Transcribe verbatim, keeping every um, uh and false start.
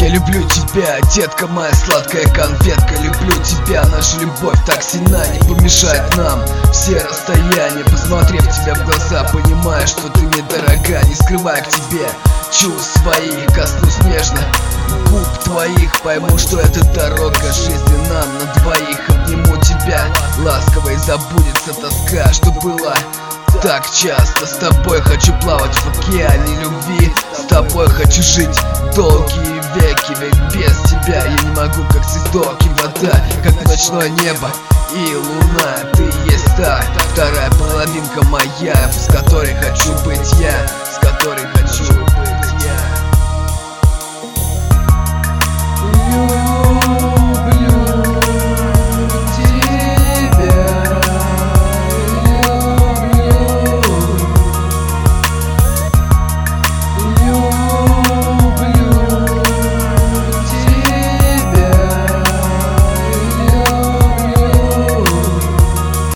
Я люблю тебя, детка моя сладкая конфетка. Люблю тебя, наша любовь так сильна, не помешает нам все расстояния. Посмотрев тебя в глаза, понимаю, что ты мне дорога. Не скрывая к тебе чувств своих, коснусь нежно губ твоих, пойму, что это дорога жизни нам на двоих. Обниму тебя ласково и забудется тоска, что была так часто. С тобой хочу плавать в океане любви, с тобой хочу жить долгие веки. Ведь без тебя я не могу, как цветок и вода, как ночное небо и луна. Ты есть та вторая половинка моя, с которой хочу быть я, с которой хочу